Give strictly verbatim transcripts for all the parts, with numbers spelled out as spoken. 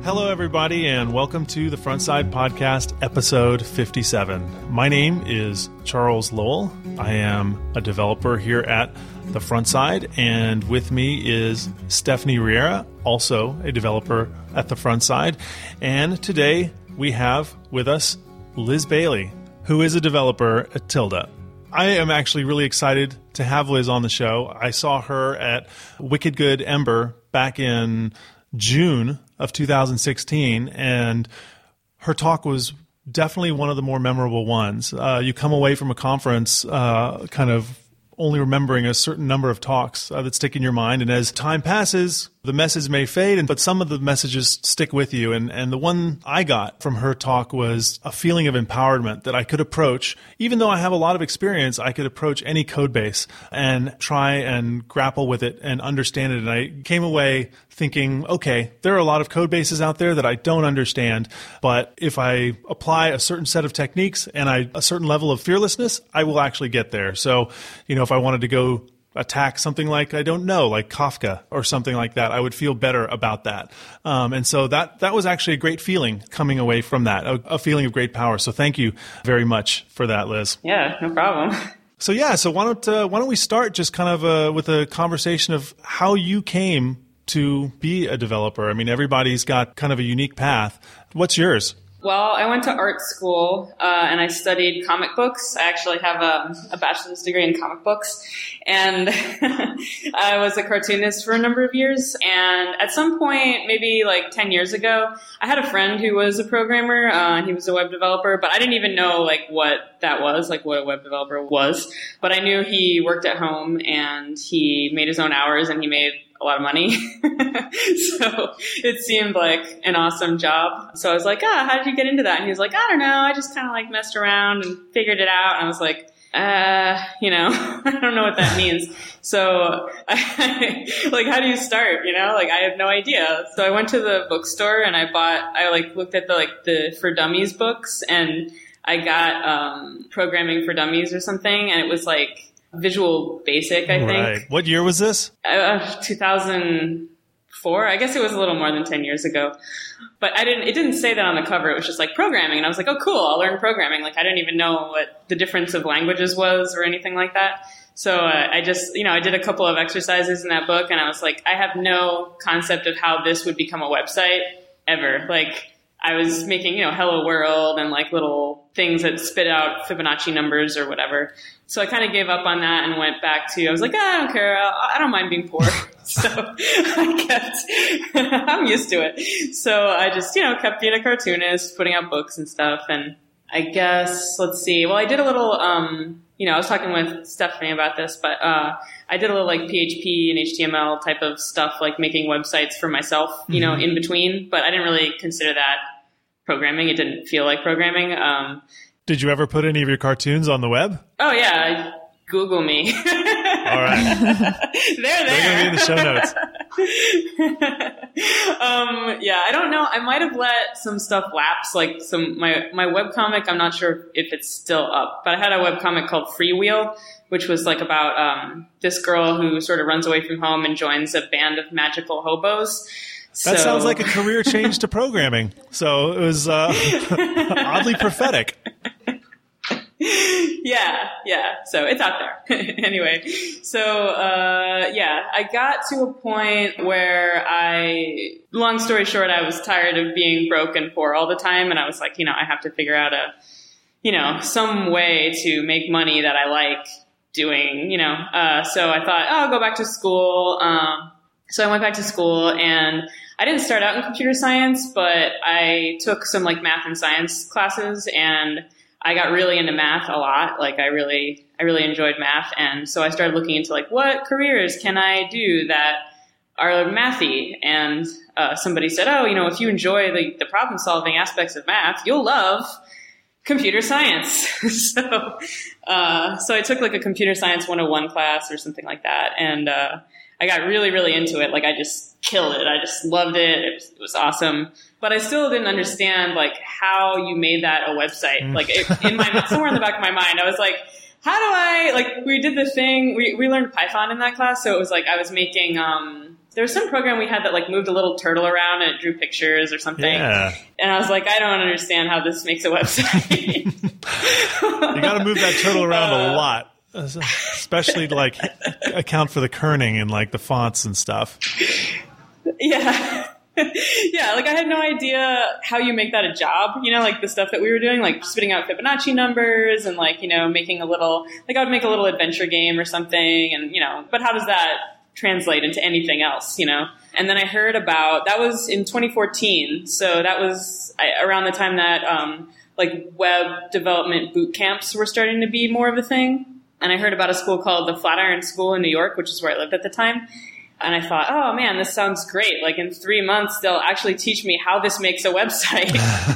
Hello, everybody, and welcome to the Frontside Podcast, episode fifty-seven. My name is Charles Lowell. I am a developer here at the Frontside, and with me is Stephanie Riera, also a developer at the Frontside. And today we have with us Liz Bailey, who is a developer at Tilda. I am actually really excited to have Liz on the show. I saw her at Wicked Good Ember back in June of two thousand sixteen, and her talk was definitely one of the more memorable ones. Uh, you come away from a conference uh, kind of only remembering a certain number of talks uh, that stick in your mind, and as time passes, the message may fade, and but some of the messages stick with you. And, and the one I got from her talk was a feeling of empowerment that I could approach, even though I have a lot of experience, I could approach any code base and try and grapple with it and understand it. And I came away thinking, okay, there are a lot of code bases out there that I don't understand, but if I apply a certain set of techniques and I, a certain level of fearlessness, I will actually get there. So, you know, if I wanted to go attack something like, I don't know, like Kafka or something like that, I would feel better about that. Um, and so that that was actually a great feeling coming away from that, a, a feeling of great power. So thank you very much for that, Liz. Yeah, no problem. So yeah, so why don't uh, why don't we start just kind of uh, with a conversation of how you came to be a developer? I mean, everybody's got kind of a unique path. What's yours? Well, I went to art school uh, and I studied comic books. I actually have a, a bachelor's degree in comic books. And I was a cartoonist for a number of years. And at some point, maybe like ten years ago, I had a friend who was a programmer. Uh, he was a web developer, but I didn't even know like what that was, like what a web developer was. But I knew he worked at home and he made his own hours and he made a lot of money. So it seemed like an awesome job. So I was like, ah, how did you get into that? And he was like, I don't know. I just kind of like messed around and figured it out. And I was like, uh, you know, I don't know what that means. So I, like, how do you start? You know, like I had no idea. So I went to the bookstore and I bought, I like looked at the, like the For Dummies books, and I got, um, Programming for Dummies or something. And it was like Visual Basic, I think. Right. What year was this? Uh, two thousand four. I guess it was a little more than ten years ago. But I didn't, it didn't say that on the cover. It was just like programming. And I was like, oh, cool, I'll learn programming. Like, I didn't even know what the difference of languages was or anything like that. So uh, I just, you know, I did a couple of exercises in that book, and I was like, I have no concept of how this would become a website ever. Like, I was making, you know, Hello World and like little things that spit out Fibonacci numbers or whatever. So I kind of gave up on that and went back to, I was like, ah, I don't care. I don't mind being poor. So I kept, I'm used to it. So I just, you know, kept being a cartoonist, putting out books and stuff. And I guess, let's see. Well, I did a little, um, you know, I was talking with Stephanie about this, but uh, I did a little like P H P and H T M L type of stuff, like making websites for myself, you know, mm-hmm. in between. But I didn't really consider that programming. It didn't feel like programming. Um, Did you ever put any of your cartoons on the web? Oh, yeah. Google me. All right. They're there. They're going to be in the show notes. um, yeah, I don't know. I might have let some stuff lapse, like some my, my webcomic. I'm not sure if it's still up, but I had a webcomic called Freewheel, which was like about um, this girl who sort of runs away from home and joins a band of magical hobos. That so, sounds like a career change to programming. So it was uh, oddly prophetic. Yeah, yeah. So it's out there. Anyway, so uh, yeah, I got to a point where I, long story short, I was tired of being broke and poor all the time. And I was like, you know, I have to figure out a, you know, some way to make money that I like doing, you know. Uh, so I thought, oh, I'll go back to school. Um, so I went back to school, and I didn't start out in computer science, but I took some like math and science classes, and I got really into math a lot. Like I really, I really enjoyed math. And so I started looking into like, what careers can I do that are mathy? And uh, somebody said, oh, you know, if you enjoy the, the problem solving aspects of math, you'll love computer science. so, uh, so I took like a computer science one oh one class or something like that. And, uh, I got really, really into it. Like I just killed it. I just loved it. It was, it was awesome. But I still didn't understand like how you made that a website. Mm. Like it, in my, somewhere in the back of my mind, I was like, how do I, like, we did the thing, we, we learned Python in that class, so it was like I was making, um, there was some program we had that, like, moved a little turtle around and it drew pictures or something. Yeah. And I was like, I don't understand how this makes a website. You got to move that turtle around uh, a lot, especially to, like, account for the kerning and, like, the fonts and stuff. Yeah. Yeah, like I had no idea how you make that a job, you know, like the stuff that we were doing, like spitting out Fibonacci numbers and like, you know, making a little, like I would make a little adventure game or something and, you know, but how does that translate into anything else, you know? And then I heard about, that was in twenty fourteen. So that was I, around the time that um, like web development boot camps were starting to be more of a thing. And I heard about a school called the Flatiron School in New York, which is where I lived at the time. And I thought, oh man, this sounds great. Like in three months, they'll actually teach me how this makes a website.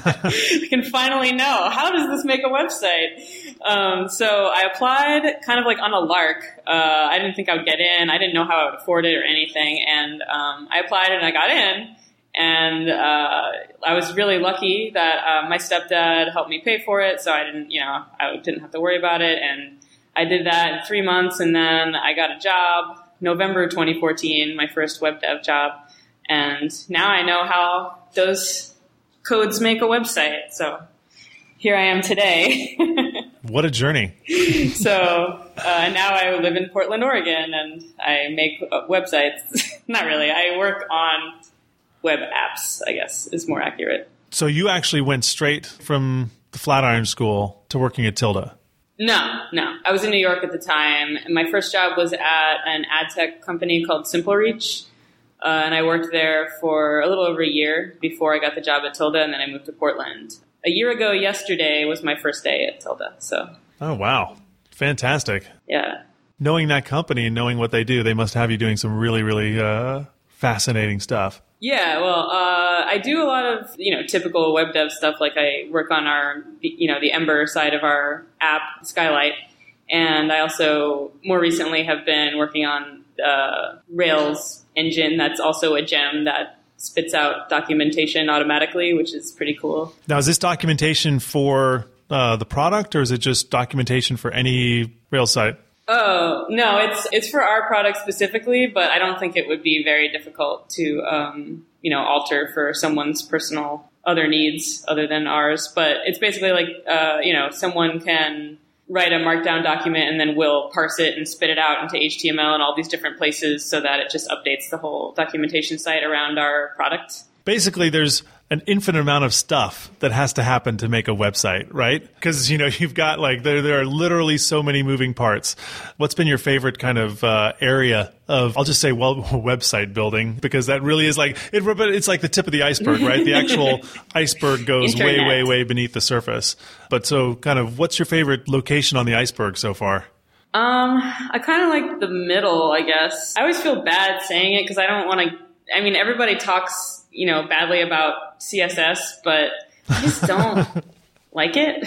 I can finally know, how does this make a website? Um, so I applied kind of like on a lark. Uh, I didn't think I would get in. I didn't know how I would afford it or anything. And um, I applied and I got in. And uh, I was really lucky that uh, my stepdad helped me pay for it. So I didn't, you know, I didn't have to worry about it. And I did that in three months. And then I got a job. November twenty fourteen, my first web dev job. And now I know how those codes make a website. So here I am today. What a journey. So uh, now I live in Portland, Oregon, and I make uh, websites. Not really. I work on web apps, I guess, is more accurate. So you actually went straight from the Flatiron School to working at Tilda. No, no. I was in New York at the time, and my first job was at an ad tech company called SimpleReach, uh, and I worked there for a little over a year before I got the job at Tilda, and then I moved to Portland. A year ago yesterday was my first day at Tilda. So. Oh, wow. Fantastic. Yeah. Knowing that company and knowing what they do, they must have you doing some really, really uh, fascinating stuff. Yeah, well, uh, I do a lot of, you know, typical web dev stuff. Like I work on our, you know, the Ember side of our app, Skylight. And I also more recently have been working on uh, Rails engine. That's also a gem that spits out documentation automatically, which is pretty cool. Now, is this documentation for uh, the product or is it just documentation for any Rails site? Oh, no, it's it's for our product specifically, but I don't think it would be very difficult to, um, you know, alter for someone's personal other needs other than ours. But it's basically like, uh, you know, someone can write a markdown document and then we'll parse it and spit it out into H T M L and all these different places so that it just updates the whole documentation site around our product. Basically, there's an infinite amount of stuff that has to happen to make a website, right? Because, you know, you've got like, there there are literally so many moving parts. What's been your favorite kind of uh, area of, I'll just say, well, website building? Because that really is like, it, it's like the tip of the iceberg, right? The actual iceberg goes Internet. way, way, way beneath the surface. But so kind of, what's your favorite location on the iceberg so far? Um, I kind of like the middle, I guess. I always feel bad saying it because I don't want to, I mean, everybody talks, you know, badly about C S S, but I just don't like it.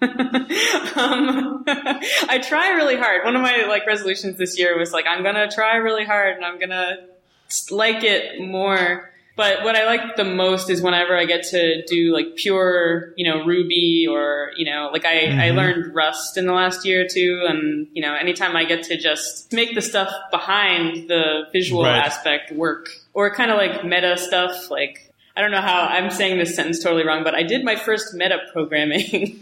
um, I try really hard. One of my like resolutions this year was like, I'm going to try really hard and I'm going to like it more. But what I like the most is whenever I get to do like pure, you know, Ruby or, you know, like I, mm-hmm. I learned Rust in the last year or two. And, you know, anytime I get to just make the stuff behind the visual right. aspect work or kind of like meta stuff, like, I don't know how I'm saying this sentence totally wrong, but I did my first meta programming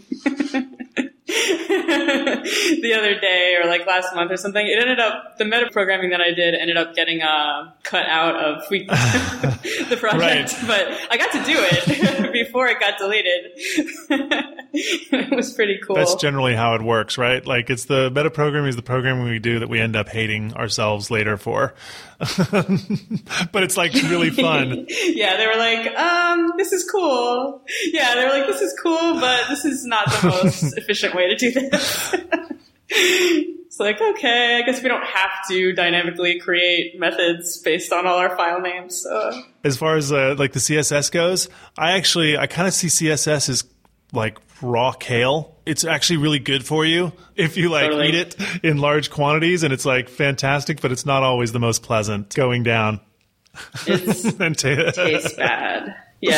the other day or like last month or something. It ended up, the meta programming that I did ended up getting uh, cut out of the project, right. But I got to do it before it got deleted. It was pretty cool. That's generally how it works, right? Like it's the meta programming is the programming we do that we end up hating ourselves later for. But it's like really fun. Yeah, they were like, um, this is cool. Yeah, they were like, this is cool, but this is not the most efficient way to do this. It's like, okay, I guess we don't have to dynamically create methods based on all our file names. So. As far as uh, like the C S S goes, I actually, I kind of see C S S as like raw kale. It's actually really good for you if you like totally. Eat it in large quantities, and it's like fantastic, but it's not always the most pleasant going down. It tastes bad. Yeah.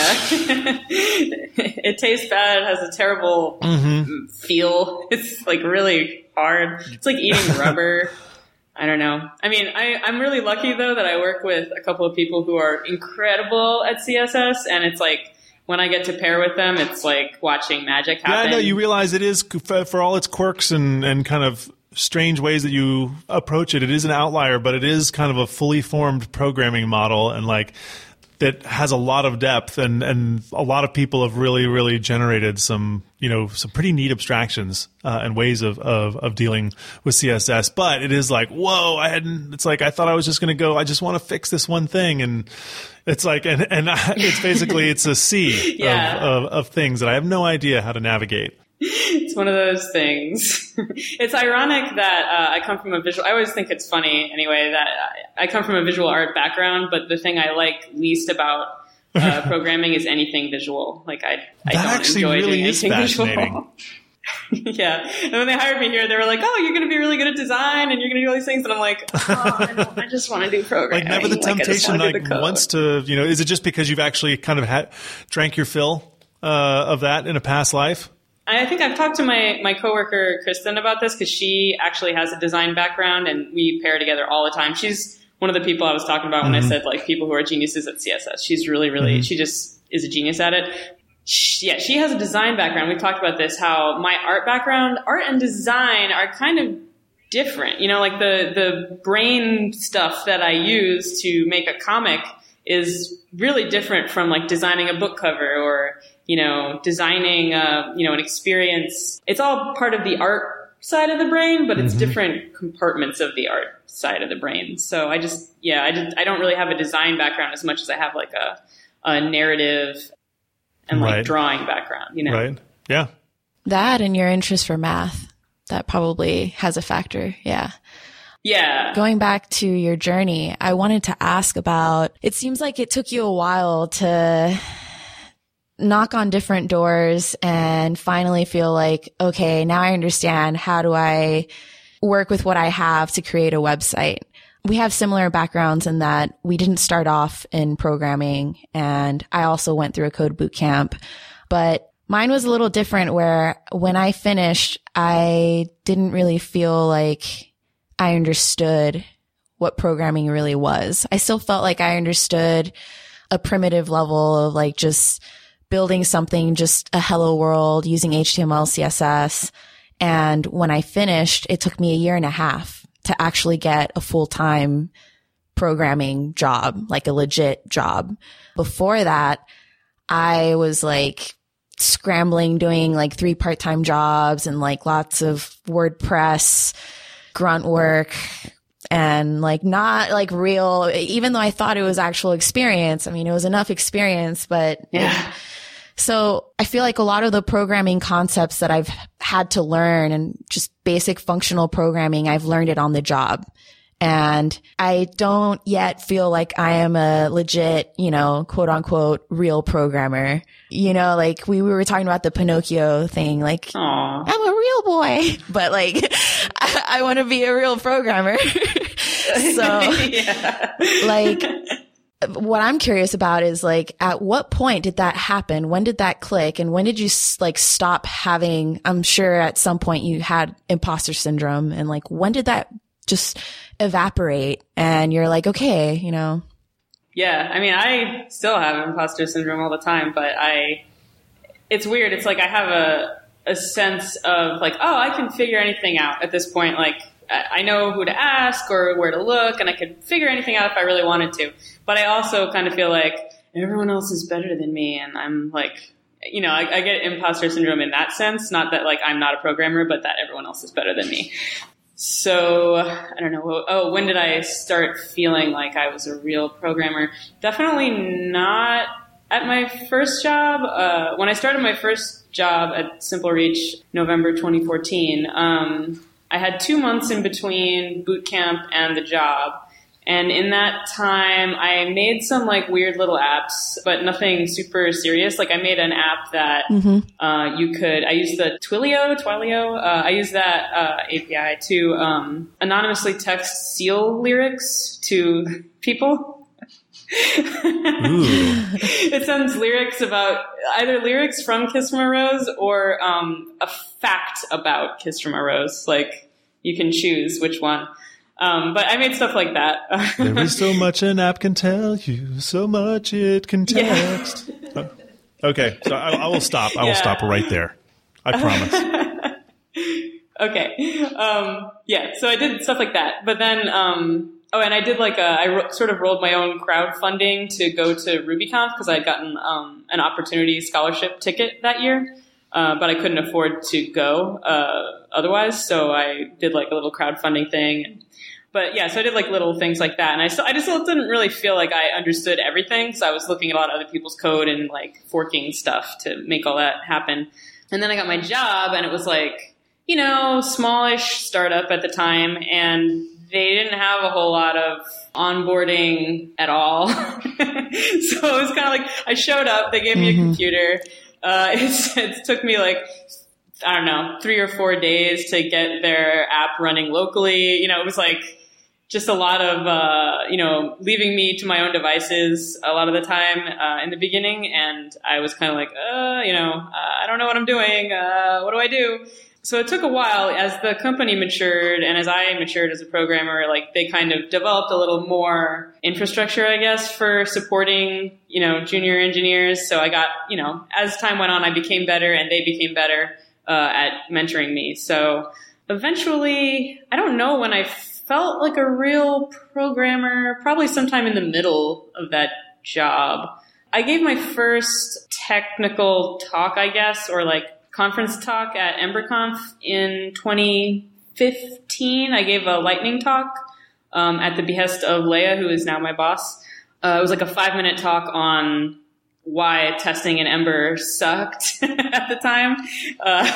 It tastes bad. It has a terrible mm-hmm. feel. It's like really hard. It's like eating rubber. I don't know. I mean, I, I'm really lucky, though, that I work with a couple of people who are incredible at C S S. And it's like, when I get to pair with them, it's like watching magic happen. Yeah, I know. You realize it is, for, for all its quirks and, and kind of strange ways that you approach it, it is an outlier, but it is kind of a fully formed programming model. And like, that has a lot of depth, and, and a lot of people have really, really generated some, you know, some pretty neat abstractions uh, and ways of, of, of dealing with C S S. But it is like, whoa, I hadn't, it's like, I thought I was just going to go, I just want to fix this one thing. And it's like, and, and it's basically, it's a sea yeah. of, of, of things that I have no idea how to navigate. It's one of those things. It's ironic that uh, I come from a visual, I always think it's funny anyway, that I come from a visual art background, but the thing I like least about uh, programming is anything visual. Like I, I that don't actually enjoy really doing is anything fascinating. visual. Yeah. And when they hired me here, they were like, oh, you're going to be really good at design and you're going to do all these things. And I'm like, oh, I, don't, I just want to do programming. Like never the temptation, like, like wants to, you know, is it just because you've actually kind of had, drank your fill uh, of that in a past life? I think I've talked to my, my coworker, Kristen, about this because she actually has a design background and we pair together all the time. She's one of the people I was talking about when mm-hmm. I said like people who are geniuses at C S S. She's really, really, mm-hmm. she just is a genius at it. She, yeah, she has a design background. We've talked about this, how my art background, art and design are kind of different. You know, like the, the brain stuff that I use to make a comic is really different from like designing a book cover or, you know, designing, uh, you know, an experience. It's all part of the art side of the brain, but it's mm-hmm. different compartments of the art side of the brain. So I just, yeah, I just, I don't really have a design background as much as I have like a, a narrative and like right. drawing background, you know? Right. Yeah. That and your interest for math, that probably has a factor. Yeah. Yeah. Going back to your journey, I wanted to ask about, it seems like it took you a while to knock on different doors and finally feel like, okay, now I understand, how do I work with what I have to create a website? We have similar backgrounds in that we didn't start off in programming, and I also went through a code boot camp, but mine was a little different where when I finished, I didn't really feel like I understood what programming really was. I still felt like I understood a primitive level of like just building something, just a hello world using H T M L, C S S. And when I finished, it took me a year and a half to actually get a full-time programming job, like a legit job. Before that, I was like scrambling, doing like three part-time jobs and like lots of WordPress grunt work and like not like real, even though I thought it was actual experience. I mean, it was enough experience, but yeah. So I feel like a lot of the programming concepts that I've had to learn and just basic functional programming, I've learned it on the job. And I don't yet feel like I am a legit, you know, quote unquote, real programmer. You know, like we, we were talking about the Pinocchio thing, like, Aww. I'm a real boy, but like, I, I want to be a real programmer. So yeah. like, what I'm curious about is like, at what point did that happen? When did that click? And when did you like stop having, I'm sure at some point you had imposter syndrome, and like, when did that just evaporate and you're like, okay, you know? Yeah. I mean, I still have imposter syndrome all the time, but I, it's weird. It's like I have a, a sense of like, oh, I can figure anything out at this point. Like I know who to ask or where to look, and I could figure anything out if I really wanted to. But I also kind of feel like everyone else is better than me. And I'm like, you know, I, I get imposter syndrome in that sense. Not that like I'm not a programmer, but that everyone else is better than me. So I don't know. Oh, when did I start feeling like I was a real programmer? Definitely not at my first job. Uh, when I started my first job at Simple Reach, November twenty fourteen, um, I had two months in between boot camp and the job. And in that time, I made some like weird little apps, but nothing super serious. Like I made an app that mm-hmm. uh, you could, I used the Twilio, Twilio. Uh, I used that uh, A P I to um, anonymously text seal lyrics to people. It sends lyrics about either lyrics from Kiss from a Rose or um, a fact about Kiss from a Rose. Like you can choose which one. Um, but I made stuff like that. There is so much an app can tell you, so much it can text. Yeah. Okay, so I, I will stop. I will yeah. stop right there. I promise. Okay. Um, yeah, so I did stuff like that. But then, um, oh, and I did like a, I ro- sort of rolled my own crowdfunding to go to RubyConf because I had gotten um, an opportunity scholarship ticket that year. Uh, but I couldn't afford to go uh, otherwise. So I did like a little crowdfunding thing. But yeah, so I did like little things like that. And I still, I just still didn't really feel like I understood everything. So I was looking at a lot of other people's code and like forking stuff to make all that happen. And then I got my job and it was like, you know, smallish startup at the time. And they didn't have a whole lot of onboarding at all. So it was kind of like I showed up, they gave me mm-hmm. a computer. Uh, it, it took me like, I don't know, three or four days to get their app running locally. You know, it was like just a lot of, uh, you know, leaving me to my own devices a lot of the time uh, in the beginning. And I was kind of like, uh, you know, uh, I don't know what I'm doing. Uh, what do I do? So it took a while as the company matured and as I matured as a programmer, like they kind of developed a little more infrastructure, I guess, for supporting, you know, junior engineers. So I got, you know, as time went on, I became better and they became better uh, at mentoring me. So eventually, I don't know when I felt like a real programmer, probably sometime in the middle of that job. I gave my first technical talk, I guess, or like conference talk at EmberConf in twenty fifteen. I gave a lightning talk um, at the behest of Leia, who is now my boss. Uh, it was like a five minute talk on why testing in Ember sucked at the time. Uh,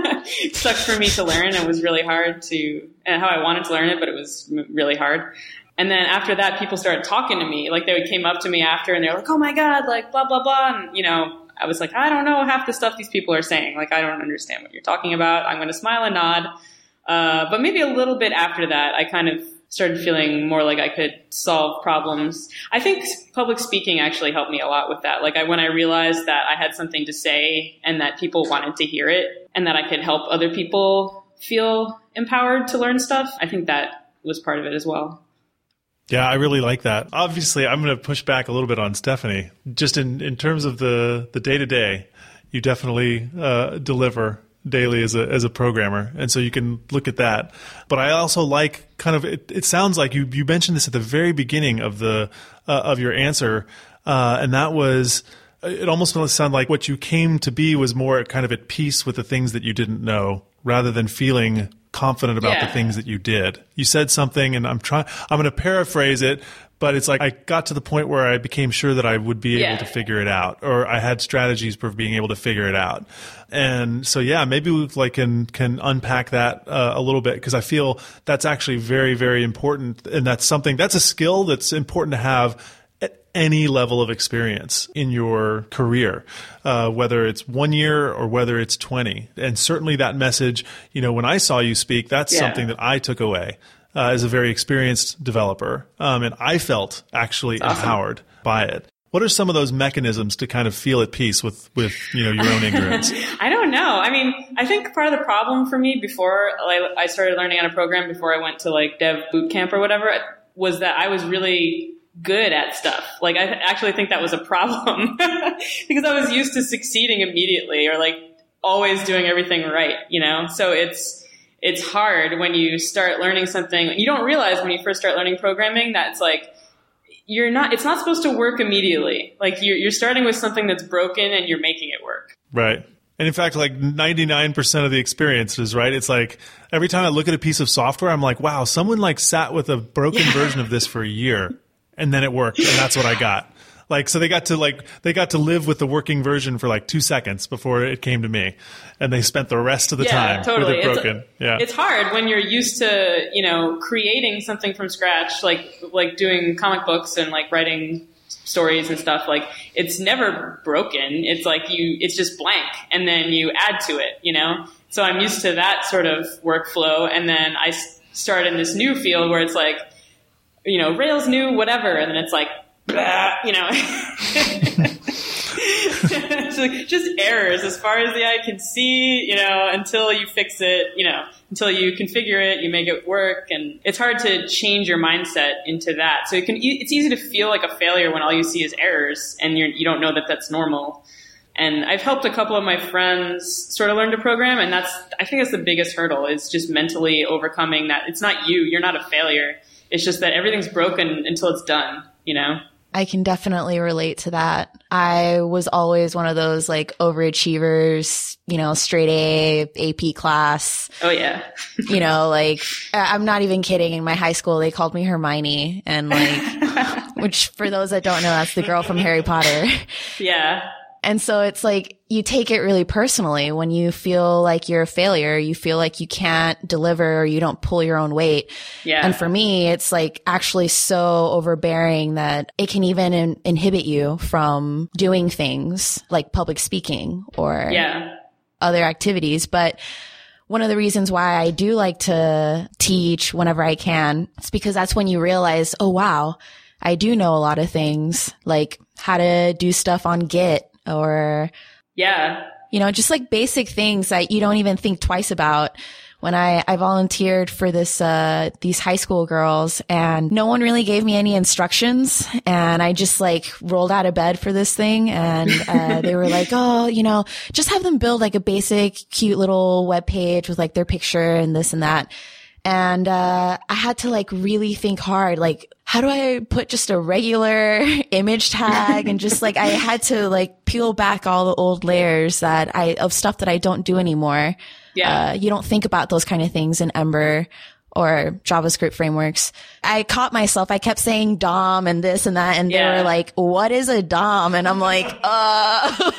it sucked for me to learn. It was really hard to, and how I wanted to learn it, but it was really hard. And then after that, people started talking to me. Like they would came up to me after and they're like, oh my God, like blah, blah, blah. And, you know, I was like, I don't know half the stuff these people are saying. Like, I don't understand what you're talking about. I'm going to smile and nod. Uh, but maybe a little bit after that, I kind of started feeling more like I could solve problems. I think public speaking actually helped me a lot with that. Like I, when I realized that I had something to say and that people wanted to hear it and that I could help other people feel empowered to learn stuff, I think that was part of it as well. Yeah, I really like that. Obviously, I'm going to push back a little bit on Stephanie. Just in, in terms of the, the day-to-day, you definitely uh, deliver daily as a as a programmer, and so you can look at that. But I also like kind of, it, it sounds like you, you mentioned this at the very beginning of the uh, of your answer, uh, and that was, it almost sounded like what you came to be was more kind of at peace with the things that you didn't know, rather than feeling confident about yeah. the things that you did. You said something, and I'm trying, I'm going to paraphrase it, but it's like I got to the point where I became sure that I would be yeah. able to figure it out, or I had strategies for being able to figure it out. And so, yeah, maybe we like can can unpack that uh, a little bit, because I feel that's actually very, very important, and that's something, that's a skill that's important to have at any level of experience in your career, uh, whether it's one year or whether it's twenty. And certainly that message, you know, when I saw you speak, that's yeah. something that I took away uh, as a very experienced developer. Um, and I felt actually awesome. empowered by it. What are some of those mechanisms to kind of feel at peace with, with you know, your own ignorance? I don't know. I mean, I think part of the problem for me before like, I started learning how to program, before I went to like dev boot camp or whatever, was that I was really good at stuff. Like I actually think that was a problem because I was used to succeeding immediately, or like always doing everything right, you know? So it's, it's hard when you start learning something. You don't realize when you first start learning programming that it's like, you're not, it's not supposed to work immediately. Like you're, you're starting with something that's broken and you're making it work. Right. And in fact, like ninety-nine percent of the experiences, right? It's like every time I look at a piece of software, I'm like, wow, someone like sat with a broken yeah. version of this for a year. And then it worked, and that's what I got. Like, so they got to like they got to live with the working version for like two seconds before it came to me, and they spent the rest of the yeah, time totally. with it broken. It's, yeah, it's hard when you're used to, you know, creating something from scratch, like like doing comic books and like writing stories and stuff. Like it's never broken. It's like you, it's just blank, and then you add to it. You know, so I'm used to that sort of workflow, and then I start in this new field where it's like, you know, Rails new, whatever. And then it's like, blah, you know. So just errors as far as the eye can see, you know, until you fix it, you know, until you configure it, you make it work. And it's hard to change your mindset into that. So it can, it's easy to feel like a failure when all you see is errors and you're, you don't know that that's normal. And I've helped a couple of my friends sort of learn to program. And that's, I think that's the biggest hurdle, is just mentally overcoming that. It's not you. You're not a failure. It's just that everything's broken until it's done, you know? I can definitely relate to that. I was always one of those like overachievers, you know, straight A, A P class. Oh yeah. You know, like I'm not even kidding. In my high school, they called me Hermione, and like, which for those that don't know, that's the girl from Harry Potter. Yeah. And so it's like you take it really personally when you feel like you're a failure, you feel like you can't deliver or you don't pull your own weight. Yeah. And for me, it's like actually so overbearing that it can even in- inhibit you from doing things like public speaking or yeah. other activities. But one of the reasons why I do like to teach whenever I can, it's because that's when you realize, oh, wow, I do know a lot of things, like how to do stuff on Git. Or, yeah, you know, just like basic things that you don't even think twice about. When I, I volunteered for this, uh, these high school girls, and no one really gave me any instructions, and I just like rolled out of bed for this thing, and, uh, they were like, oh, you know, just have them build like a basic, cute little web page with like their picture and this and that. And, uh, I had to like really think hard, like, how do I put just a regular image tag? And just like, I had to like peel back all the old layers that I, of stuff that I don't do anymore. Yeah. Uh, you don't think about those kind of things in Ember or JavaScript frameworks. I caught myself. I kept saying D O M and this and that. And yeah. they were like, what is a D O M? And I'm like, uh,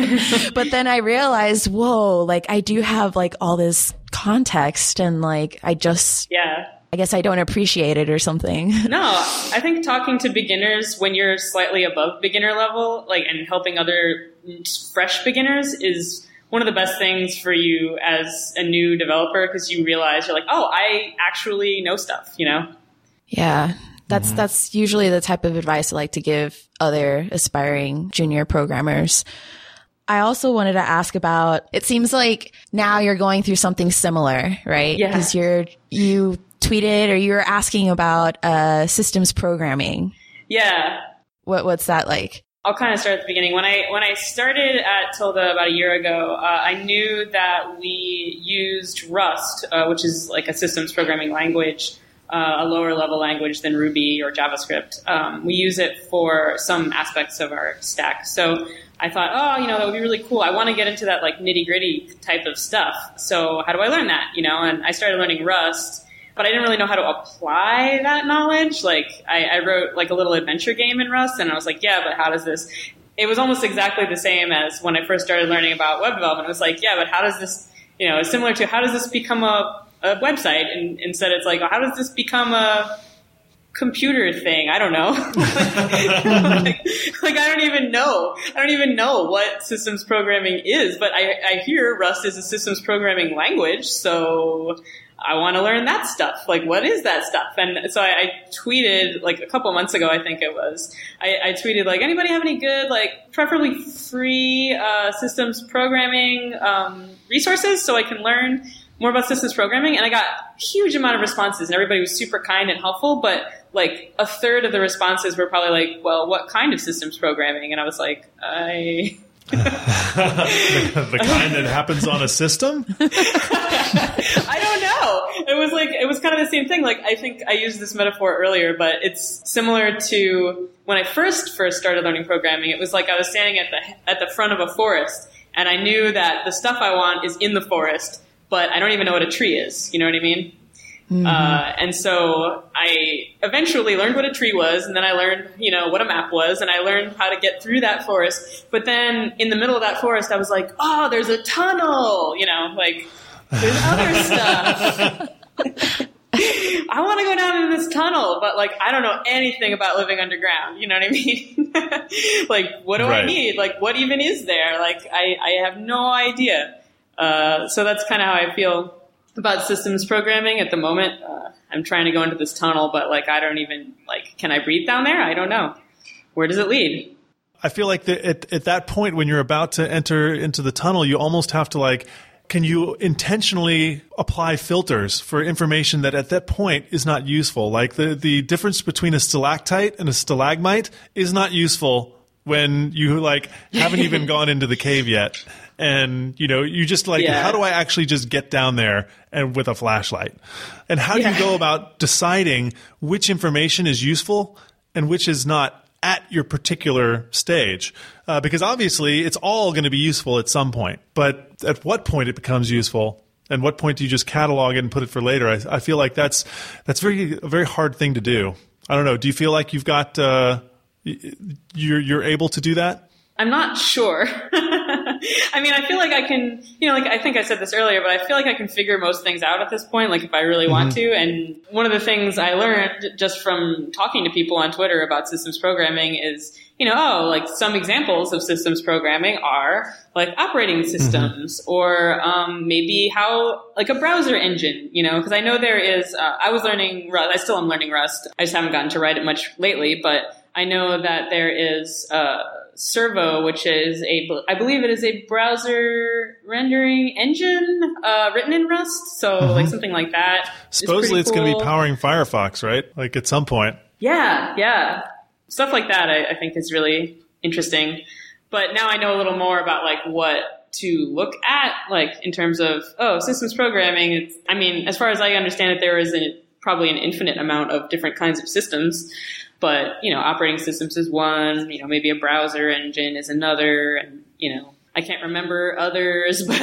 but then I realized, whoa, like I do have like all this context, and like, I just, yeah. I guess I don't appreciate it or something. No, I think talking to beginners when you're slightly above beginner level, like, and helping other fresh beginners is one of the best things for you as a new developer, because you realize you're like, oh, I actually know stuff, you know? Yeah. That's, Mm-hmm. that's usually the type of advice I like to give other aspiring junior programmers. I also wanted to ask about, it seems like now you're going through something similar, right? Yeah. Because you're, you tweeted or you were asking about, uh, systems programming. Yeah. What, what's that like? I'll kind of start at the beginning. When I when I started at Tilda about a year ago, uh, I knew that we used Rust, uh, which is like a systems programming language, uh, a lower level language than Ruby or JavaScript. Um, we use it for some aspects of our stack. So I thought, oh, you know, that would be really cool. I want to get into that like nitty gritty type of stuff. So how do I learn that? You know, and I started learning Rust. But I didn't really know how to apply that knowledge. Like, I, I wrote like a little adventure game in Rust, and I was like, yeah, but how does this... It was almost exactly the same as when I first started learning about web development. It was like, yeah, but how does this... You know, it's similar to how does this become a, a website? And instead it's like, how does this become a computer thing? I don't know. like, like, I don't even know. I don't even know what systems programming is. But I, I hear Rust is a systems programming language, so... I want to learn that stuff. Like, what is that stuff? And so I, I tweeted, like, a couple months ago, I think it was, I, I tweeted, like, anybody have any good, like, preferably free uh, systems programming um, resources so I can learn more about systems programming? And I got a huge amount of responses, and everybody was super kind and helpful, but, like, a third of the responses were probably like, well, what kind of systems programming? And I was like, I... the, the kind that happens on a system? I don't know. It was like, it was kind of the same thing. Like, I think I used this metaphor earlier, but it's similar to when I first first started learning programming. It was like I was standing at the at the front of a forest, and I knew that the stuff I want is in the forest, but I don't even know what a tree is. You know what I mean? Mm-hmm. Uh, and so I eventually learned what a tree was, and then I learned, you know, what a map was, and I learned how to get through that forest. But then in the middle of that forest, I was like, oh, there's a tunnel, you know, like there's other stuff. I want to go down into this tunnel, but like, I don't know anything about living underground. You know what I mean? Like, what do right. I need? Like, what even is there? Like, I, I have no idea. Uh, so that's kind of how I feel about systems programming at the moment. Uh, I'm trying to go into this tunnel, but like, I don't even, like, can I breathe down there? I don't know. where does it lead? I feel like the, at, at that point when you're about to enter into the tunnel, you almost have to like, can you intentionally apply filters for information that at that point is not useful? Like the, the difference between a stalactite and a stalagmite is not useful when you like haven't even gone into the cave yet. And, you know, you just like, yeah. how do I actually just get down there and with a flashlight? And how do yeah. you go about deciding which information is useful and which is not at your particular stage? Uh, because obviously it's all going to be useful at some point. But at what point it becomes useful and what point do you just catalog it and put it for later? I, I feel like that's that's very a very hard thing to do. I don't know. Do you feel like you've got uh, you're you're able to do that? I'm not sure. I mean, I feel like I can, you know, like I think I said this earlier, but I feel like I can figure most things out at this point, like if I really want mm-hmm. to. And one of the things I learned just from talking to people on Twitter about systems programming is, you know, oh, like some examples of systems programming are like operating systems mm-hmm. or um, maybe how like a browser engine, you know, because I know there is, uh, I was learning Rust, I still am learning Rust. I just haven't gotten to write it much lately, but I know that there is uh Servo, which is a, I believe it is a browser rendering engine uh, written in Rust. So mm-hmm. like something like that. Supposedly it's cool. going to be powering Firefox, right? Like at some point. Yeah, yeah. Stuff like that I, I think is really interesting. But now I know a little more about like what to look at, like in terms of, oh, systems programming. It's, I mean, as far as I understand it, there is a, probably an infinite amount of different kinds of systems. But, you know, operating systems is one, you know, maybe a browser engine is another. And, you know, I can't remember others, but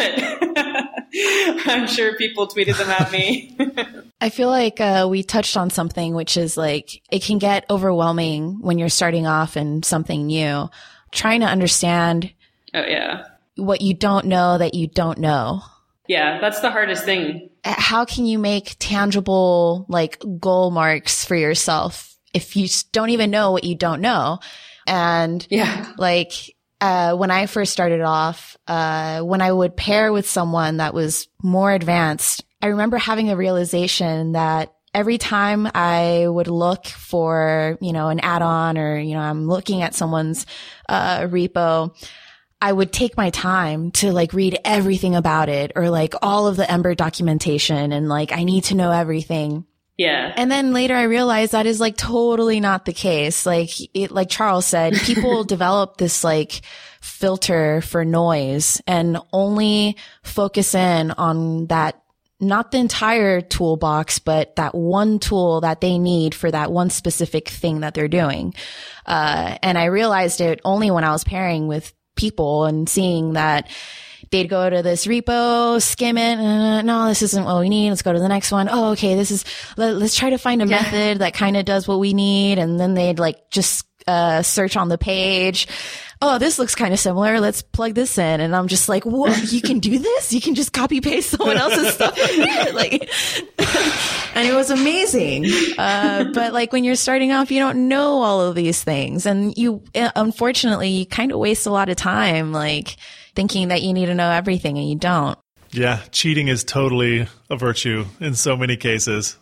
I'm sure people tweeted them at me. I feel like uh, we touched on something, which is like it can get overwhelming when you're starting off in something new, trying to understand oh, yeah. what you don't know that you don't know. Yeah, that's the hardest thing. How can you make tangible like goal marks for yourself if you don't even know what you don't know? And yeah, like, uh, when I first started off, uh, when I would pair with someone that was more advanced, I remember having a realization that every time I would look for, you know, an add-on or, you know, I'm looking at someone's, uh, repo, I would take my time to like read everything about it or like all of the Ember documentation and like, I need to know everything. Yeah. And then later I realized that is like totally not the case. Like it, like Charles said, people develop this like filter for noise and only focus in on that, not the entire toolbox, but that one tool that they need for that one specific thing that they're doing. Uh, and I realized it only when I was pairing with people and seeing that they'd go to this repo, skim it. Uh, no, this isn't what we need. Let's go to the next one. Oh, okay. This is, let, let's try to find a yeah. method that kind of does what we need. And then they'd like just, uh, search on the page. Oh, this looks kind of similar. Let's plug this in. And I'm just like, what? You can do this? You can just copy paste someone else's stuff in here? Like, and it was amazing. Uh, but like when you're starting off, you don't know all of these things. And you, unfortunately, you kind of waste a lot of time, like, thinking that you need to know everything and you don't. Yeah, cheating is totally a virtue in so many cases.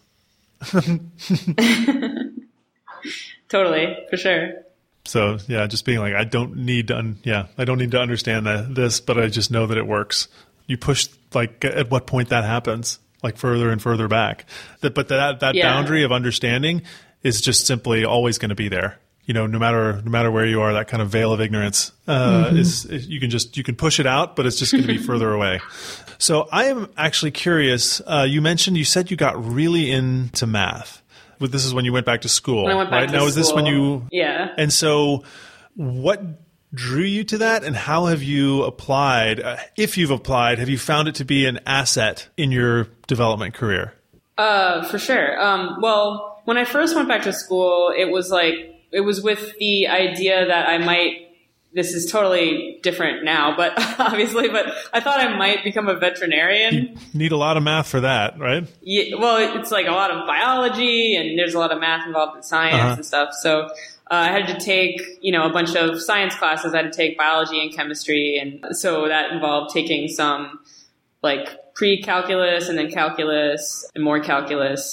Totally, for sure. So yeah, just being like, I don't need to, un- yeah, I don't need to understand that, this, but I just know that it works. You push like at what point that happens, like further and further back. That, but that that yeah. boundary of understanding is just simply always going to be there. You know, no matter no matter where you are, that kind of veil of ignorance uh, mm-hmm. is, is you can just you can push it out, but it's just going to be further away. So I am actually curious. Uh, you mentioned you said you got really into math. This is when you went back to school, when I went back right? To now, school. Is this when you? Yeah. And so, what drew you to that, and how have you applied? Uh, if you've applied, have you found it to be an asset in your development career? Uh, for sure. Um, well, when I first went back to school, it was like. It was with the idea that I might, this is totally different now, but obviously, but I thought I might become a veterinarian. You need a lot of math for that, right? Yeah, well, it's like a lot of biology and there's a lot of math involved in science uh-huh. and stuff. So uh, I had to take, you know, a bunch of science classes. I had to take biology and chemistry. And so that involved taking some like pre-calculus and then calculus and more calculus.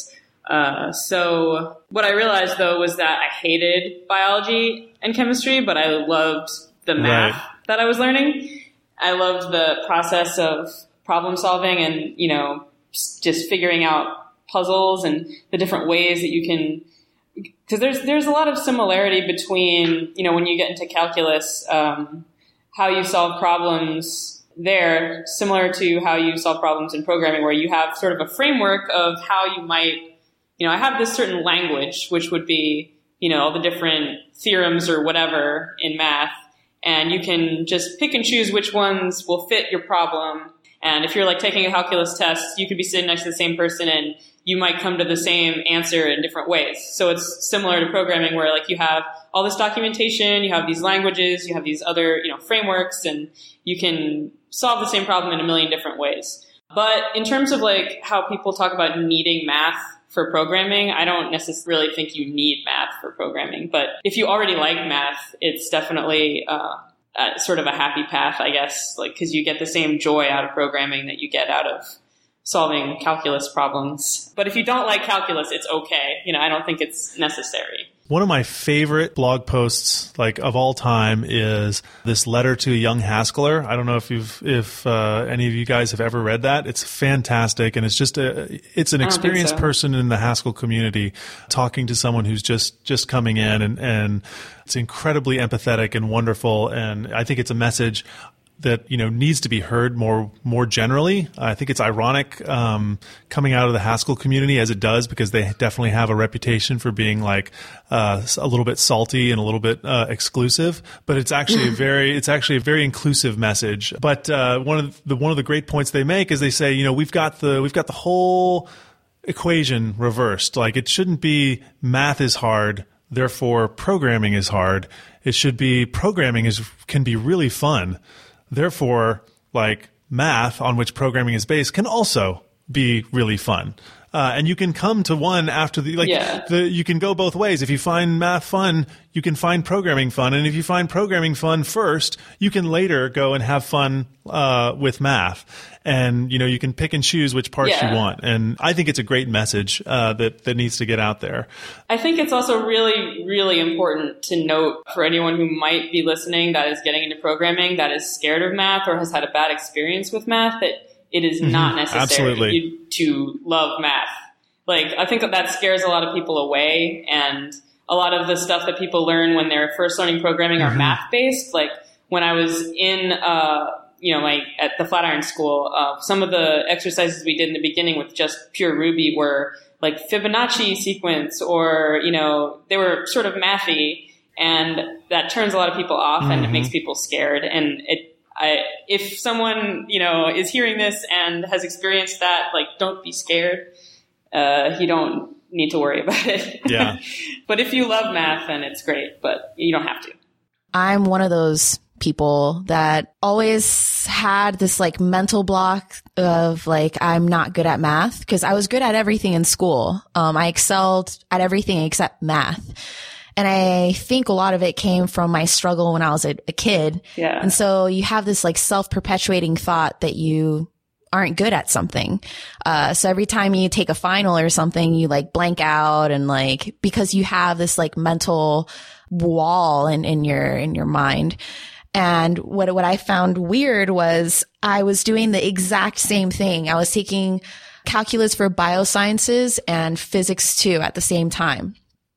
Uh, so what I realized, though, was that I hated biology and chemistry, but I loved the math right. that I was learning. I loved the process of problem solving and, you know, just figuring out puzzles and the different ways that you can, because there's there's a lot of similarity between, you know, when you get into calculus, um, how you solve problems there, similar to how you solve problems in programming, where you have sort of a framework of how you might, you know, I have this certain language, which would be, you know, all the different theorems or whatever in math, and you can just pick and choose which ones will fit your problem. And if you're like taking a calculus test, you could be sitting next to the same person and you might come to the same answer in different ways. So it's similar to programming where like you have all this documentation, you have these languages, you have these other, you know, frameworks, and you can solve the same problem in a million different ways. But in terms of like how people talk about needing math for programming, I don't necessarily think you need math for programming. But if you already like math, it's definitely uh, uh, sort of a happy path, I guess, like because you get the same joy out of programming that you get out of solving calculus problems. But if you don't like calculus, it's okay. You know, I don't think it's necessary. One of my favorite blog posts, like of all time, is this letter to a young Haskeller. I don't know if you've, if uh, any of you guys have ever read that. It's fantastic, and it's just a, it's an experienced so. person in the Haskell community talking to someone who's just just coming in, and and it's incredibly empathetic and wonderful. And I think it's a message that, you know, needs to be heard more more generally. I think it's ironic um, coming out of the Haskell community as it does, because they definitely have a reputation for being like uh, a little bit salty and a little bit uh, exclusive. But it's actually a very it's actually a very inclusive message. But uh, one of the one of the great points they make is they say, you know, we've got the we've got the whole equation reversed. Like, it shouldn't be math is hard, therefore programming is hard. It should be programming is can be really fun. Therefore, like, math on which programming is based can also be really fun. Uh, and you can come to one after the, like, yeah. the, you can go both ways. If you find math fun, you can find programming fun. And if you find programming fun first, you can later go and have fun, uh, with math. And, you know, you can pick and choose which parts yeah. you want. And I think it's a great message, uh, that, that needs to get out there. I think it's also really, really important to note for anyone who might be listening that is getting into programming, that is scared of math or has had a bad experience with math, that it is mm-hmm. not necessary Absolutely. to love math. Like, I think that that scares a lot of people away, and a lot of the stuff that people learn when they're first learning programming mm-hmm. are math-based. Like, when I was in, uh, you know, my, at the Flatiron School, uh, some of the exercises we did in the beginning with just pure Ruby were like Fibonacci sequence, or, you know, they were sort of mathy, and that turns a lot of people off mm-hmm. and it makes people scared. And it, I, if someone, you know, is hearing this and has experienced that, like, don't be scared. Uh, you don't need to worry about it. Yeah. But if you love math, then it's great, but you don't have to. I'm one of those people that always had this like mental block of like, I'm not good at math, because I was good at everything in school. Um, I excelled at everything except math. And I think a lot of it came from my struggle when I was a, a kid. Yeah. And so you have this like self-perpetuating thought that you aren't good at something. Uh, so every time you take a final or something, you like blank out, and like, because you have this like mental wall in, in your, in your mind. And what, what I found weird was I was doing the exact same thing. I was taking calculus for biosciences and physics too at the same time.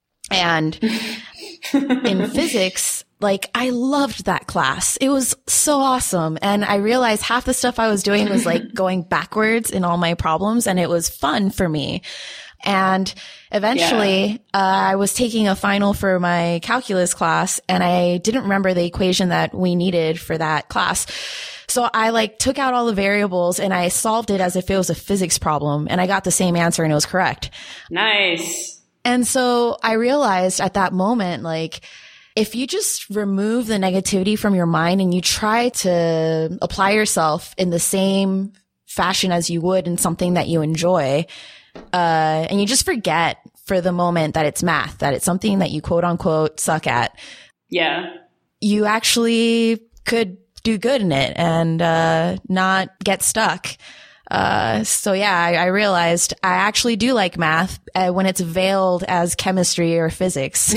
And in physics, like, I loved that class. It was so awesome. And I realized half the stuff I was doing was like going backwards in all my problems, and it was fun for me. And eventually, yeah. uh, I was taking a final for my calculus class, and I didn't remember the equation that we needed for that class. So I like took out all the variables and I solved it as if it was a physics problem, and I got the same answer and it was correct. Nice. And so I realized at that moment, like, if you just remove the negativity from your mind and you try to apply yourself in the same fashion as you would in something that you enjoy, uh, and you just forget for the moment that it's math, that it's something that you quote unquote suck at. Yeah. You actually could do good in it and, uh, not get stuck. Uh, so yeah, I, I realized I actually do like math uh, when it's veiled as chemistry or physics.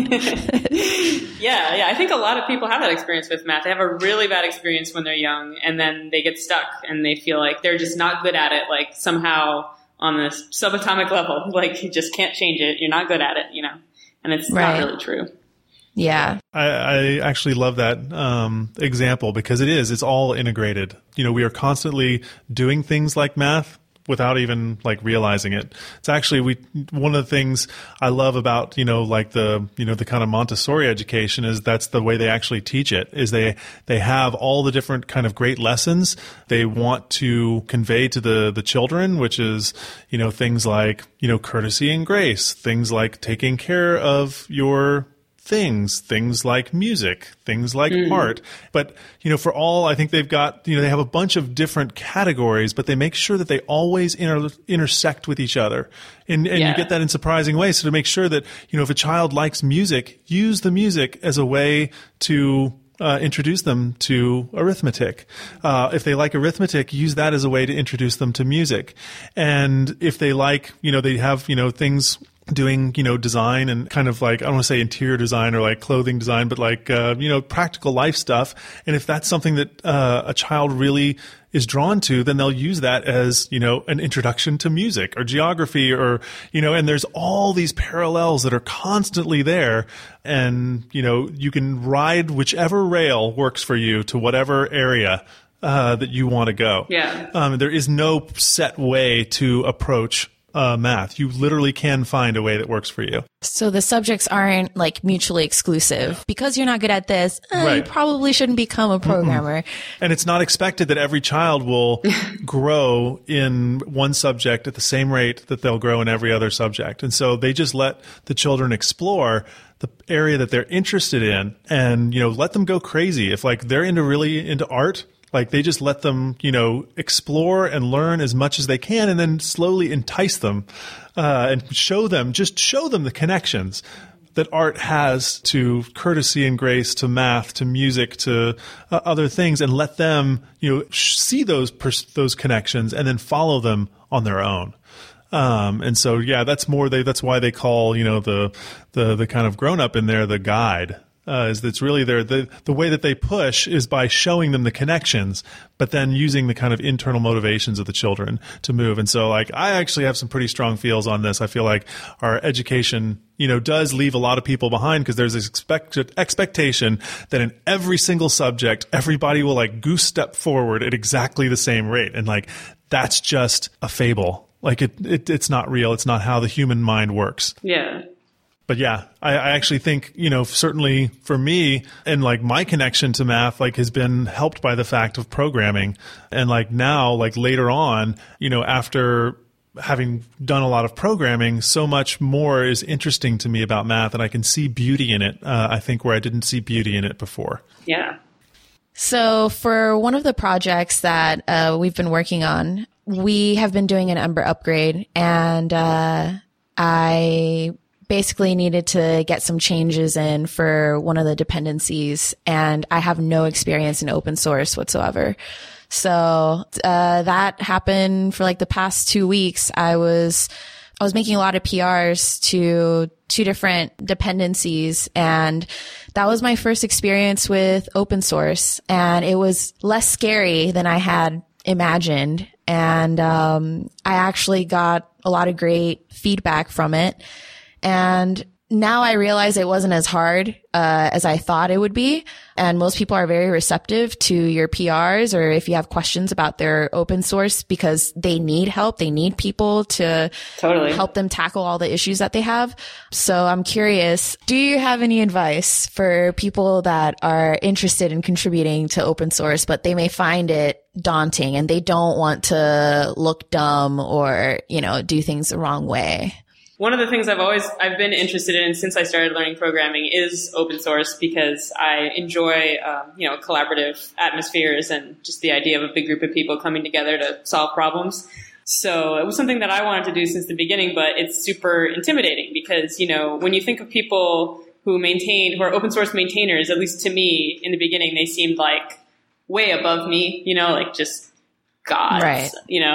Yeah, yeah. I think a lot of people have that experience with math. They have a really bad experience when they're young, and then they get stuck and they feel like they're just not good at it, like somehow on this subatomic level, like you just can't change it. You're not good at it, you know, and it's Right. not really true. Yeah. I, I actually love that um, example because it is. It's all integrated. You know, we are constantly doing things like math without even like realizing it. It's actually we one of the things I love about, you know, like the, you know, the kind of Montessori education is that's the way they actually teach it is they they have all the different kind of great lessons they want to convey to the the children, which is, you know, things like, you know, courtesy and grace, things like taking care of your things, things like music, things like mm. art. But, you know, for all, I think they've got, you know, they have a bunch of different categories, but they make sure that they always inter- intersect with each other. And, and yeah. you get that in surprising ways. So to make sure that, you know, if a child likes music, use the music as a way to Uh, introduce them to arithmetic. Uh, if they like arithmetic, use that as a way to introduce them to music. And if they like, you know, they have, you know, things doing, you know, design and kind of like, I don't want to say interior design or like clothing design, but like, uh, you know, practical life stuff. And if that's something that uh, a child really is drawn to, then they'll use that as, you know, an introduction to music or geography or, you know, and there's all these parallels that are constantly there. And, you know, you can ride whichever rail works for you to whatever area uh, that you want to go. Yeah. Um, there is no set way to approach Uh, math. You literally can find a way that works for you. So the subjects aren't like mutually exclusive. Because you're not good at this, eh, right. you probably shouldn't become a programmer. Mm-mm. And it's not expected that every child will grow in one subject at the same rate that they'll grow in every other subject. And so they just let the children explore the area that they're interested in and, you know, let them go crazy. If like they're into really into art, like they just let them, you know, explore and learn as much as they can and then slowly entice them uh, and show them, just show them the connections that art has to courtesy and grace, to math, to music, to uh, other things, and let them, you know, sh- see those pers- those connections and then follow them on their own. Um, and so, yeah, that's more, they, that's why they call, you know, the, the, the kind of grown up in there, the guide. Uh, is that's really their the the way that they push is by showing them the connections, but then using the kind of internal motivations of the children to move. And so, like, I actually have some pretty strong feels on this. I feel like our education, you know, does leave a lot of people behind because there's this expected expectation that in every single subject, everybody will like goose step forward at exactly the same rate, and like that's just a fable. Like it, it it's not real. It's not how the human mind works. Yeah. But yeah, I, I actually think, you know, certainly for me and like my connection to math, like has been helped by the fact of programming. And like now, like later on, you know, after having done a lot of programming, so much more is interesting to me about math and I can see beauty in it. Uh, I think where I didn't see beauty in it before. Yeah. So for one of the projects that uh, we've been working on, we have been doing an Ember upgrade and uh, I basically needed to get some changes in for one of the dependencies and I have no experience in open source whatsoever. So, uh, that happened for like the past two weeks. I was, I was making a lot of P Rs to two different dependencies and that was my first experience with open source and it was less scary than I had imagined. And, um, I actually got a lot of great feedback from it. And now I realize it wasn't as hard uh, as I thought it would be. And most people are very receptive to your P Rs or if you have questions about their open source because they need help. They need people to totally help them tackle all the issues that they have. So I'm curious, do you have any advice for people that are interested in contributing to open source, but they may find it daunting and they don't want to look dumb or, you know, do things the wrong way? One of the things I've always, I've been interested in since I started learning programming is open source because I enjoy, um, you know, collaborative atmospheres and just the idea of a big group of people coming together to solve problems. So it was something that I wanted to do since the beginning, but it's super intimidating because, you know, when you think of people who maintain, who are open source maintainers, at least to me in the beginning, they seemed like way above me, you know, like just gods, right. you know?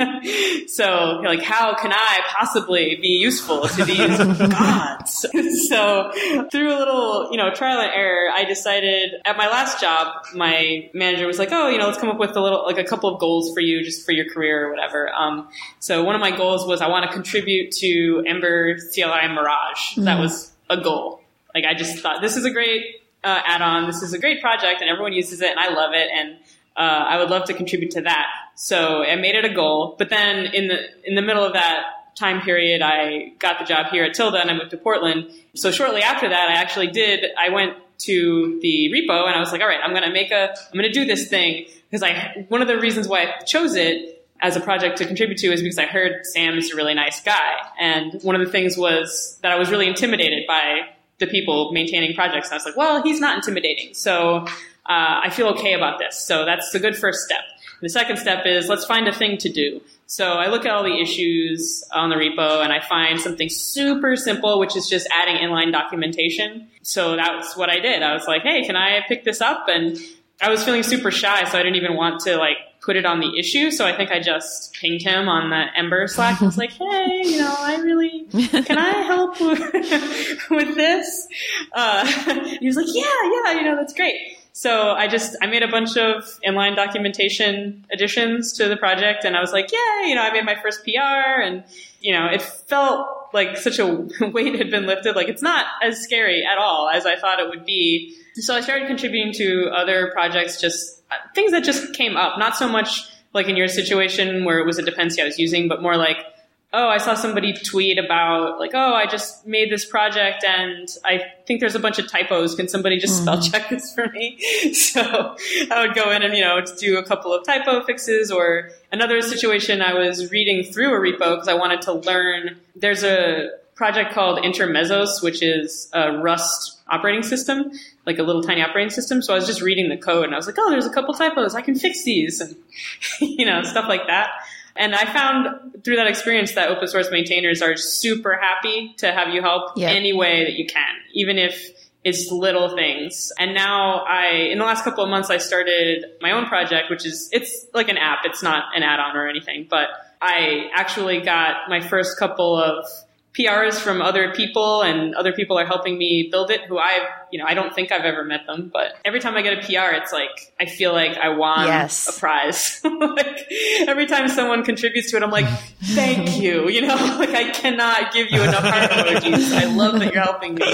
So like, how can I possibly be useful to these gods? So through a little, you know, trial and error, I decided at my last job, my manager was like, oh, you know, let's come up with a little, like a couple of goals for you just for your career or whatever. Um, so one of my goals was I want to contribute to Ember C L I Mirage. Mm-hmm. That was a goal. Like, I just thought this is a great uh, add-on. This is a great project and everyone uses it and I love it. And Uh, I would love to contribute to that. So I made it a goal. But then in the in the middle of that time period, I got the job here at Tilda and I moved to Portland. So shortly after that, I actually did, I went to the repo and I was like, all right, I'm going to make a, I'm going to do this thing. Because I, one of the reasons why I chose it as a project to contribute to is because I heard Sam is a really nice guy. And one of the things was that I was really intimidated by the people maintaining projects. And I was like, well, he's not intimidating. So Uh, I feel okay about this. So that's the good first step. The second step is let's find a thing to do. So I look at all the issues on the repo and I find something super simple, which is just adding inline documentation. So that's what I did. I was like, hey, can I pick this up? And I was feeling super shy, so I didn't even want to like put it on the issue. So I think I just pinged him on the Ember Slack. I was like, hey, you know, I really, can I help with, with this? Uh, he was like, yeah, yeah, you know, that's great. So I just, I made a bunch of inline documentation additions to the project and I was like, yeah, you know, I made my first P R and, you know, it felt like such a weight had been lifted. Like it's not as scary at all as I thought it would be. So I started contributing to other projects, just things that just came up, not so much like in your situation where it was a dependency I was using, but more like, oh, I saw somebody tweet about like, oh, I just made this project and I think there's a bunch of typos. Can somebody just mm-hmm. spell check this for me? So I would go in and, you know, do a couple of typo fixes. Or another situation, I was reading through a repo because I wanted to learn. There's a project called Intermezzos, which is a Rust operating system, like a little tiny operating system. So I was just reading the code and I was like, oh, there's a couple typos. I can fix these and, you know, stuff like that. And I found through that experience that open source maintainers are super happy to have you help yep. any way that you can, even if it's little things. And now I, in the last couple of months, I started my own project, which is, it's like an app. It's not an add-on or anything, but I actually got my first couple of P Rs from other people and other people are helping me build it who I, you know, I don't think I've ever met them, but every time I get a P R, it's like, I feel like I won yes. a prize. Like every time someone contributes to it, I'm like, thank you. You know, like I cannot give you enough heart emojis. I love that you're helping me.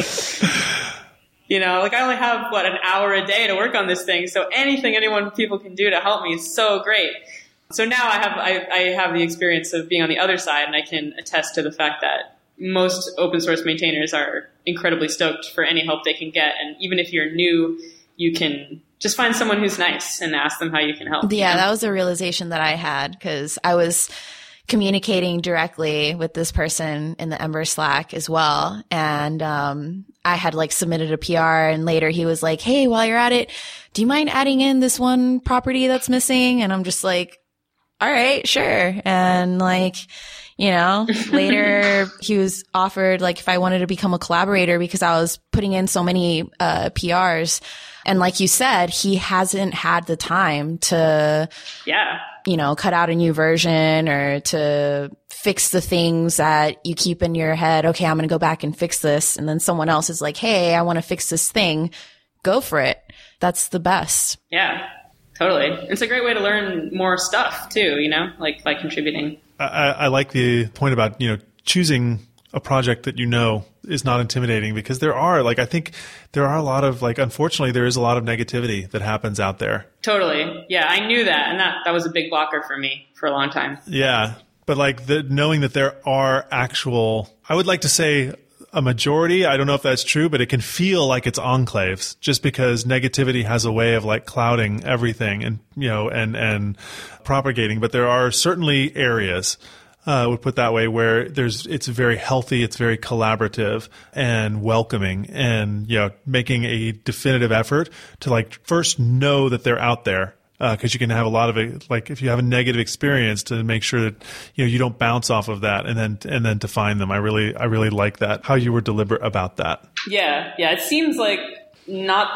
You know, like I only have what, an hour a day to work on this thing. So anything anyone people can do to help me is so great. So now I have, I, I have the experience of being on the other side and I can attest to the fact that most open source maintainers are incredibly stoked for any help they can get. And even if you're new, you can just find someone who's nice and ask them how you can help. Yeah, you know? That was a realization that I had because I was communicating directly with this person in the Ember Slack as well. And um, I had like submitted a P R and later he was like, hey, while you're at it, do you mind adding in this one property that's missing? And I'm just like, all right, sure. And like, you know, later he was offered like if I wanted to become a collaborator because I was putting in so many uh, P Rs. And like you said, he hasn't had the time to, yeah, you know, cut out a new version or to fix the things that you keep in your head. Okay, I'm going to go back and fix this. And then someone else is like, hey, I want to fix this thing. Go for it. That's the best. Yeah, totally. It's a great way to learn more stuff too, you know, like by contributing. I, I like the point about, you know, choosing a project that you know is not intimidating because there are, like, I think there are a lot of, like, unfortunately, there is a lot of negativity that happens out there. Totally. Yeah, I knew that. And that, that was a big blocker for me for a long time. Yeah. But, like, the knowing that there are actual, I would like to say a majority, I don't know if that's true, but it can feel like it's enclaves just because negativity has a way of, like, clouding everything and, you know, and, and propagating. But there are certainly areas, uh, would put that way, where there's, it's very healthy, it's very collaborative and welcoming and, you know, making a definitive effort to, like, first know that they're out there. Uh, cause you can have a lot of it, like if you have a negative experience, to make sure that, you know, you don't bounce off of that and then, and then to find them. I really, I really like that, how you were deliberate about that. Yeah. Yeah. It seems like not,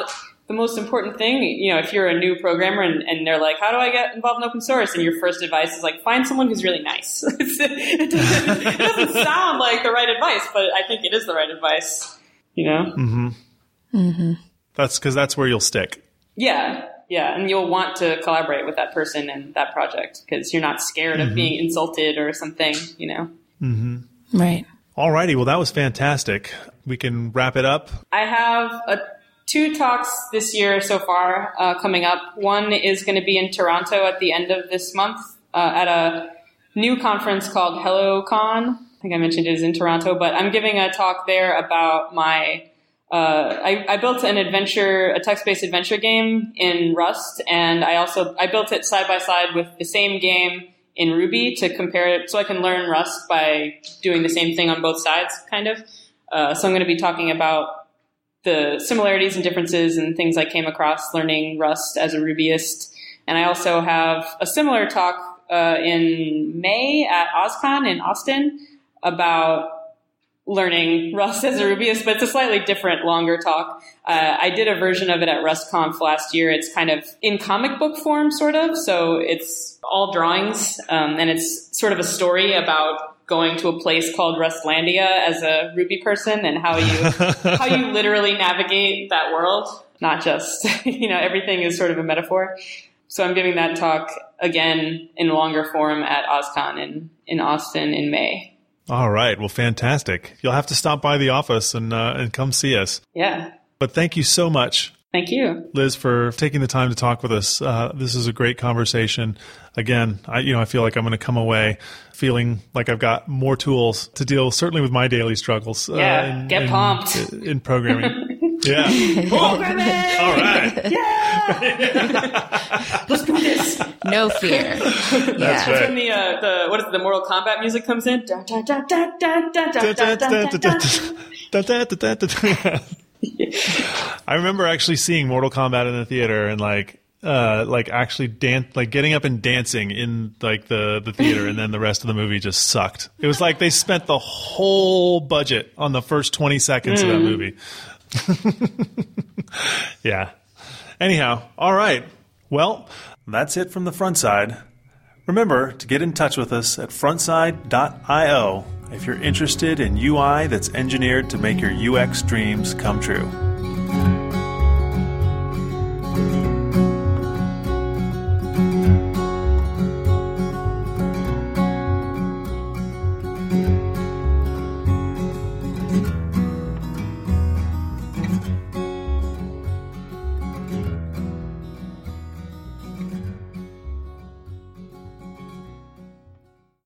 the most important thing, you know, if you're a new programmer and, and they're like, how do I get involved in open source? And your first advice is like, find someone who's really nice. it, doesn't, it doesn't sound like the right advice, but I think it is the right advice, you know? Mm-hmm. Mm-hmm. That's because that's where you'll stick. Yeah. Yeah. And you'll want to collaborate with that person and that project because you're not scared mm-hmm. of being insulted or something, you know? Mm-hmm. Right. All righty. Well, that was fantastic. We can wrap it up. I have a Two talks this year so far uh, coming up. One is going to be in Toronto at the end of this month uh, at a new conference called HelloCon. I think I mentioned it is in Toronto, but I'm giving a talk there about my, uh, I, I built an adventure, a text-based adventure game in Rust, and I also, I built it side by side with the same game in Ruby to compare it so I can learn Rust by doing the same thing on both sides, kind of. Uh, so I'm going to be talking about the similarities and differences and things I came across learning Rust as a Rubyist. And I also have a similar talk uh, in May at OSCON in Austin about learning Rust as a Rubyist, but it's a slightly different, longer talk. Uh, I did a version of it at RustConf last year. It's kind of in comic book form, sort of. So it's all drawings, um, and it's sort of a story about going to a place called Rustlandia as a Ruby person and how you how you literally navigate that world, not just, you know, everything is sort of a metaphor. So I'm giving that talk again in longer form at OSCON in, in Austin in May. All right. Well, fantastic. You'll have to stop by the office and uh, and come see us. Yeah. But thank you so much. Thank you, Liz, for taking the time to talk with us. Uh, this is a great conversation. Again, I, you know, I feel like I'm going to come away feeling like I've got more tools to deal, certainly with my daily struggles. Yeah, uh, in, get in, pumped. In programming. Yeah. Programming! All right. Yeah! Let's do this. No fear. That's Yeah. right. That's when the, uh, the, what is it, the Mortal Kombat music comes in. Da, da, da, da, da, da, da, da, da, da, da. I remember actually seeing Mortal Kombat in the theater and like, uh, like actually dance, like getting up and dancing in like the, the theater, and then the rest of the movie just sucked. It was like they spent the whole budget on the first twenty seconds mm. of that movie. Yeah. Anyhow, all right. Well, that's it from the front side. Remember to get in touch with us at frontside dot io if you're interested in U I that's engineered to make your U X dreams come true.